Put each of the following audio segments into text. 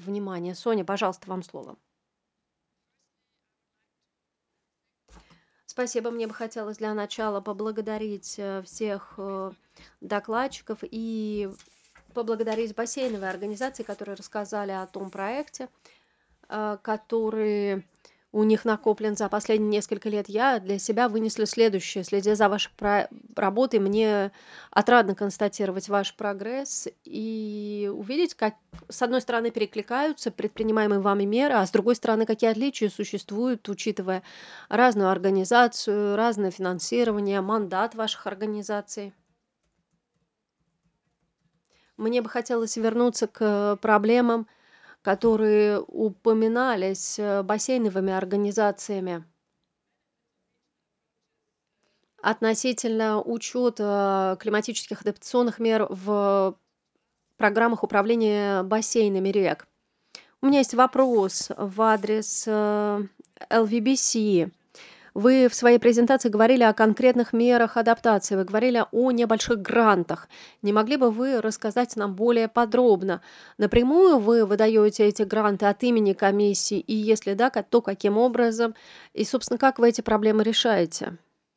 внимание. Соня, пожалуйста, вам слово. Спасибо. Мне бы хотелось для начала поблагодарить всех докладчиков и поблагодарить бассейновые организации, которые рассказали о том проекте, который у них накоплен за последние несколько лет. Я для себя вынесла следующее. Следя за вашей работой, мне отрадно констатировать ваш прогресс и увидеть, как, с одной стороны, перекликаются предпринимаемые вами меры, а с другой стороны, какие отличия существуют, учитывая разную организацию, разное финансирование, мандат ваших организаций. Мне бы хотелось вернуться к проблемам, которые упоминались бассейновыми организациями относительно учета климатических адаптационных мер в программах управления бассейнами рек. У меня есть вопрос в адрес LVBC. Вы в своей презентации говорили о конкретных мерах адаптации, вы говорили о небольших грантах. Не могли бы вы рассказать нам более подробно? Напрямую вы выдаете эти гранты от имени комиссии, и если да, то каким образом? И, собственно, как вы эти проблемы решаете?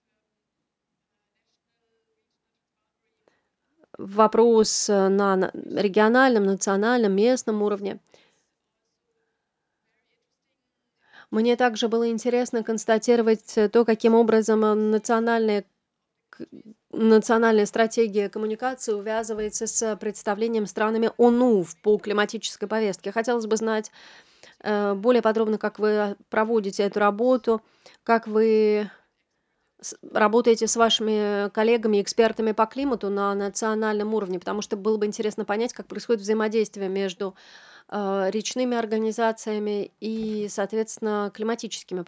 Вопрос на региональном, национальном, местном уровне. Мне также было интересно констатировать то, каким образом к национальная стратегия коммуникации увязывается с представлением странами ОНУ по климатической повестке. Хотелось бы знать более подробно, как вы проводите эту работу, как вы работаете с вашими коллегами, экспертами по климату на национальном уровне, потому что было бы интересно понять, как происходит взаимодействие между речными организациями и, соответственно, климатическими